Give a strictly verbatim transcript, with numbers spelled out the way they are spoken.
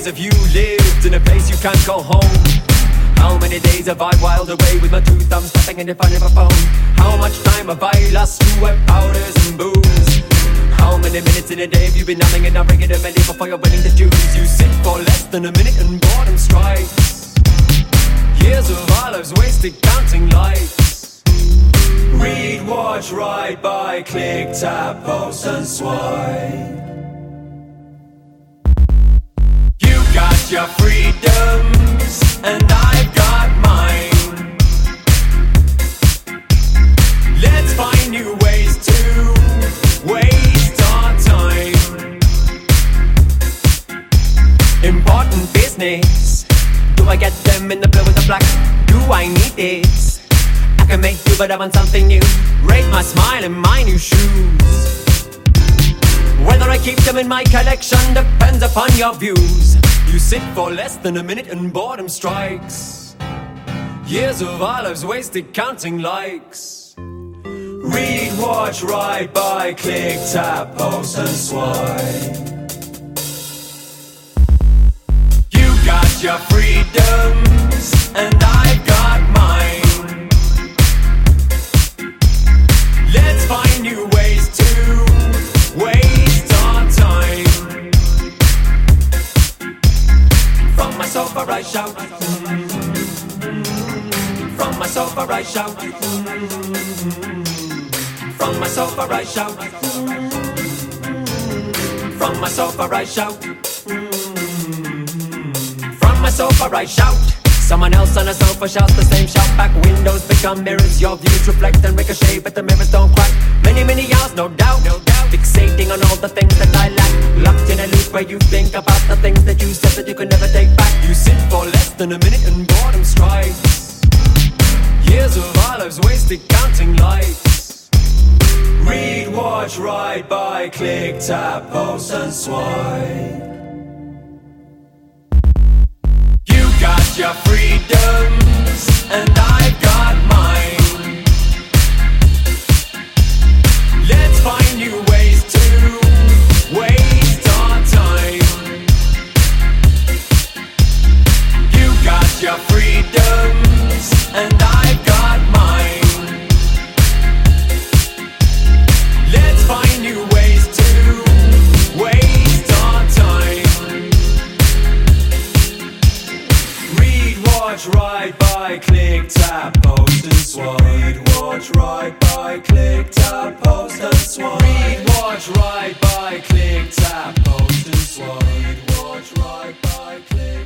years have you lived in a place you can't call home? How many days have I whiled away with my two thumbs tapping in the front of a phone? How much time have I lost to wet powders and booze? How many minutes in a day have you been numbing and not bringing them any before you're winning the dues? You sit for less than a minute and boredom strikes. Years of our lives wasted counting likes. Read, watch, write, buy, click, tap, post and swipe. You got your freedoms and I've got mine. Let's find new ways to waste our time. Important business. Do I get them in the blue and the black? Do I need this? I can make do, but I want something new. Rate my smile in my new shoes. Whether I keep them in my collection depends upon your views. You sit for less than a minute and boredom strikes. Years of our lives wasted counting likes. Read, watch, write, buy, click, tap, post and swipe. You got your freedoms and I've got mine. Let's find new ways to waste our time. From my sofa I shout. From my sofa I shout. From my sofa I shout. From my sofa I shout. From my sofa I shout. Someone else on a sofa shouts the same shout back. Windows become mirrors, your views reflect and ricochet, but the mirrors don't crack. Many, many hours, no doubt, no doubt. Fixating on all the things that I lack. Locked in a loop where you think about the things that you said that you could never take back. You sit for less than a minute and boredom strikes. Years of our lives wasted counting likes. Read, watch, write, buy, click, tap, post and swipe. You got your freedoms and I've got mine. Let's find new ways to waste our time. You got your freedoms and I've got mine. Let's find new ways to waste our time. Read, watch, write, buy, click, tap, post and swipe. Read, watch, write, buy, click, tap, post and swipe. Read, watch, write, buy, click, tap, post and swipe. Read, watch, write, buy, click.